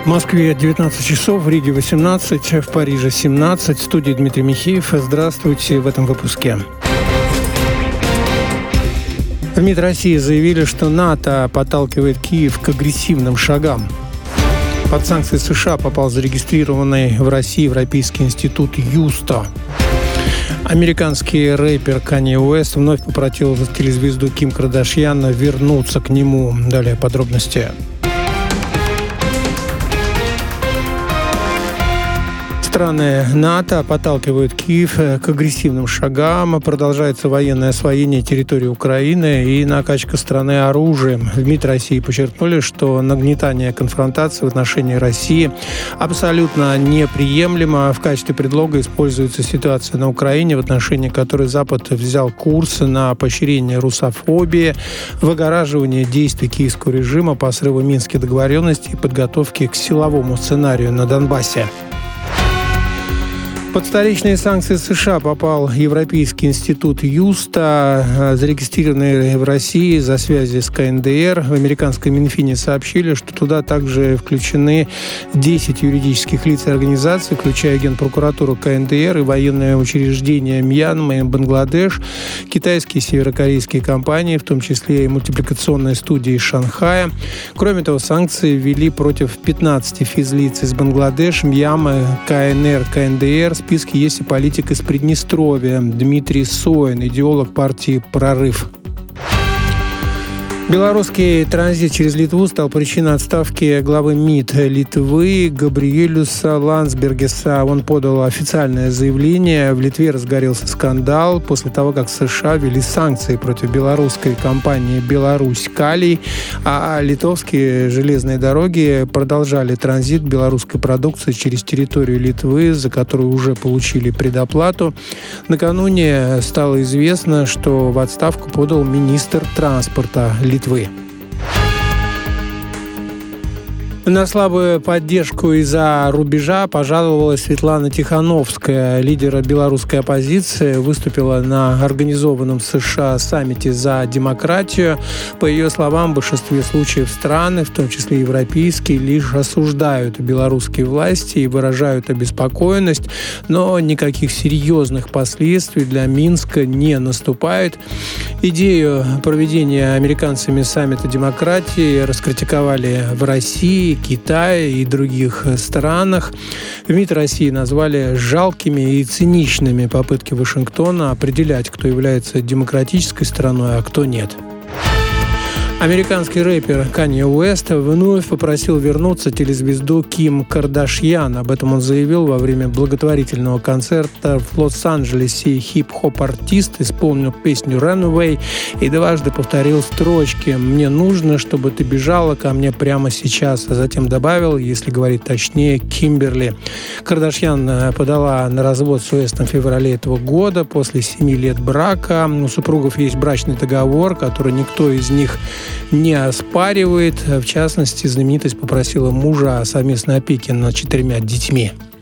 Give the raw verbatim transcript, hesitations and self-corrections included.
В Москве девятнадцать часов, в Риге восемнадцать, в Париже семнадцать. В студии Дмитрий Михеев. Здравствуйте в этом выпуске. В МИД России заявили, что НАТО подталкивает Киев к агрессивным шагам. Под санкции США попал зарегистрированный в России Европейский институт Юста. Американский рэпер Канье Уэст вновь попросил телезвезду Ким Кардашьян вернуться к нему. Далее подробности. Страны НАТО подталкивают Киев к агрессивным шагам. Продолжается военное освоение территории Украины и накачка страны оружием. В МИД России подчеркнули, что нагнетание конфронтации в отношении России абсолютно неприемлемо. В качестве предлога используется ситуация на Украине, в отношении которой Запад взял курс на поощрение русофобии, выгораживание действий киевского режима по срыву Минских договоренностей и подготовки к силовому сценарию на Донбассе. Под столичные санкции США попал Европейский институт Юста, зарегистрированный в России за связи с ка эн дэ эр. В американском Минфине сообщили, что туда также включены десять юридических лиц и организаций, включая Генпрокуратуру ка эн дэ эр и военные учреждения Мьянмы и Бангладеш, китайские и северокорейские компании, в том числе и мультипликационная студия из Шанхая. Кроме того, санкции ввели против пятнадцати физлиц из Бангладеш, Мьянмы, ка эн эр, ка эн дэ эр. В списке есть и политик из Приднестровья Дмитрий Соин, идеолог партии «Прорыв». Белорусский транзит через Литву стал причиной отставки главы МИД Литвы Габриэлюса Ландсбергеса. Он подал официальное заявление. В Литве разгорелся скандал после того, как США ввели санкции против белорусской компании «Беларусь Калий», а литовские железные дороги продолжали транзит белорусской продукции через территорию Литвы, за которую уже получили предоплату. Накануне стало известно, что в отставку подал министр транспорта Литвы. На слабую поддержку из-за рубежа пожаловалась Светлана Тихановская. Лидер белорусской оппозиции выступила на организованном в США саммите за демократию. По ее словам, в большинстве случаев страны, в том числе европейские, лишь осуждают белорусские власти и выражают обеспокоенность, но никаких серьезных последствий для Минска не наступает. Идею проведения американцами саммита демократии раскритиковали в России, Китае и других странах. В МИД России назвали жалкими и циничными попытки Вашингтона определять, кто является демократической страной, а кто нет. Американский рэпер Канье Уэст вновь попросил вернуться телезвезду Ким Кардашьян. Об этом он заявил во время благотворительного концерта в Лос-Анджелесе. Хип-хоп-артист исполнил песню «Runaway» и дважды повторил строчки «Мне нужно, чтобы ты бежала ко мне прямо сейчас», а затем добавил, если говорить точнее, «Кимберли». Кардашьян подала на развод с Уэстом в феврале этого года после семи лет брака. У супругов есть брачный договор, который никто из них не оспаривает. В частности, знаменитость попросила мужа о совместной опеке над четырьмя детьми.